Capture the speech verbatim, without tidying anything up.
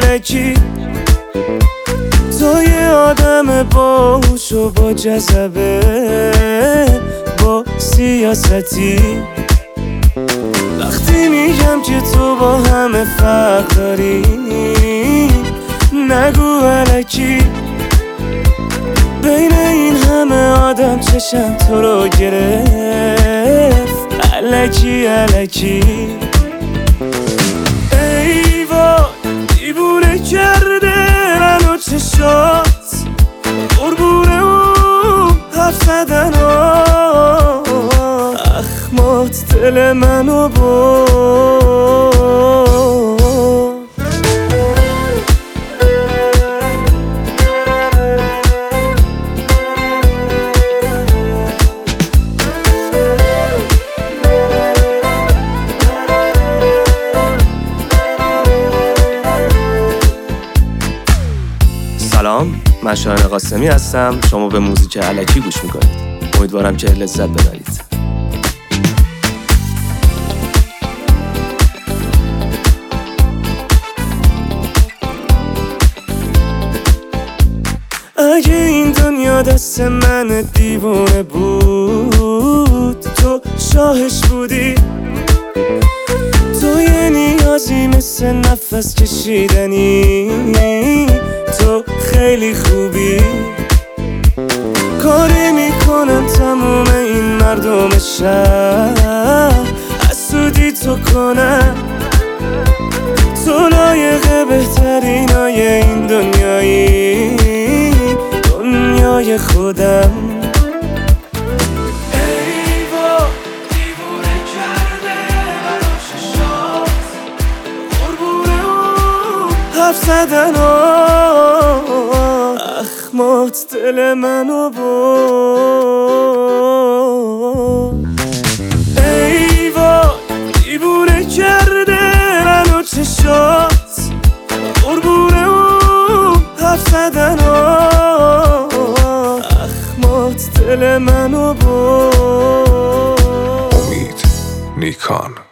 الکی تو یه آدم باهوش و با جذبه با سیاستی وقتی میگم که تو با همه فرق داری نگو الکی بین این همه آدم چشم تو رو گرفت الکی الکی ای وای دیوونه کرده منو چشات قربونه اون حرف زدن اخمات دل منو برد سلام، من شایان قاسمی هستم. شما به موزیک الکی گوش میکنید. امیدوارم که لذت ببرید. اگه این دنیا دست من دیوونه بود تو شاهش بودی تو یه نیازی مثل نفس کشیدنی تو خیلی خوبی کاری میکنم تموم این مردم شهر حسودی تو کنم تو لایق بهترینای این دنیایی دنیای خودم ای وای دیوونه کرده منو چشات قربونه اون حرف زدن اخمات دل منو برد ای وای دیوونه کرده منو چشات قربونه اون حرف زدن اخمات دل منو برد امید نیکان.